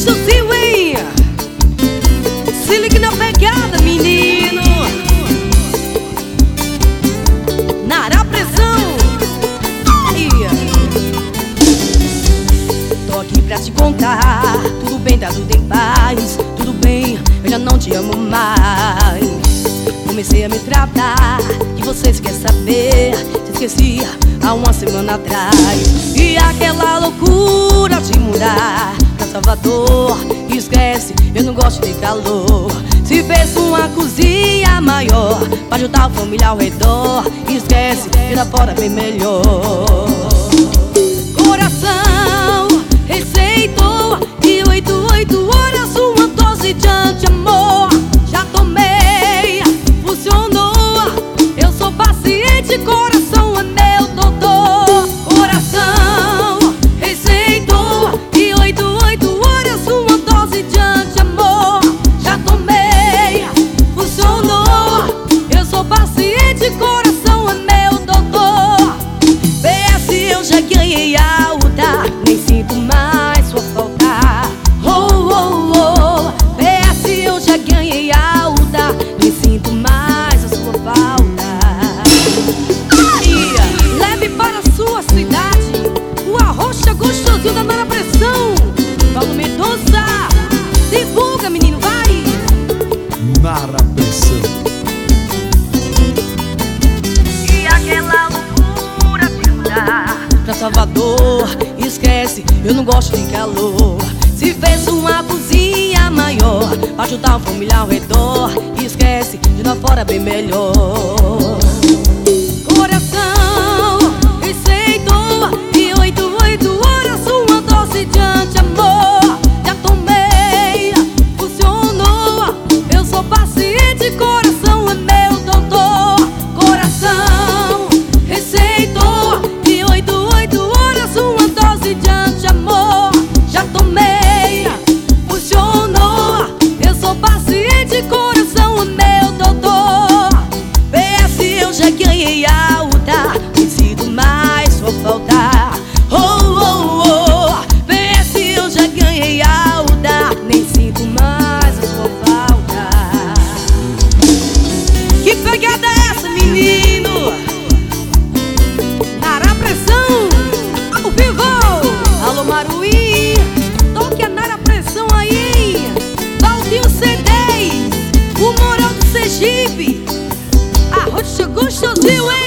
gostosinho, hein? Se liga na pegada, menino. Nara pressão. Tô aqui pra te contar. Tudo bem, tá tudo em paz. Tudo bem, eu já não te amo mais. Comecei a me tratar, que você quer saber. Te esquecia há uma semana atrás. E aquela loucura de mudar pra Salvador, esquece, eu não gosto de calor. Se fez uma cozinha maior pra juntar a família ao redor, esquece, e lá fora bem melhor. Coração receitou de 8 horas uma dose de anti-amor. Já tomei, funcionou. Eu sou paciente, coração é meu doutor. Coração receitou de 8 horas uma dose de anti-amor. Já tomei, funcionou. Eu sou paciente, coração é meu doutor. PS eu já ganhei alta, nem sinto mais sua falta. Oh, oh, oh. PS eu já ganhei alta, nem sinto mais a sua falta. Leve para a sua cidade o arrocha gostosinho da Nara Pressão. Paulo Mendonça, divulga, menino, vai! Nara Pressão. E aquela loucura de mudar pra Salvador, esquece, eu não gosto de calor. Se fez uma cozinha maior pra juntar a família ao redor, esquece, de lá fora bem melhor. Coração receitou de 8 horas uma dose de anti-amor. Já tomei, funcionou. Eu sou paciente, coração é meu doutor. Coração receitou de 8 horas uma dose de anti-amor. Já tomei, funcionou. Eu sou paciente, coração é meu doutor. PS eu já ganhei alta, nem sinto mais sua falta. Oh, oh, oh. PS eu já ganhei alta, nem sinto mais a sua falta. Que pegada é essa, menino? Nara Pressão, ao vivo. Alô, Maruí, toque a Nara Pressão aí. Valtinho C10, o Moral do Sergipe. Arrocha gostosinho, hein?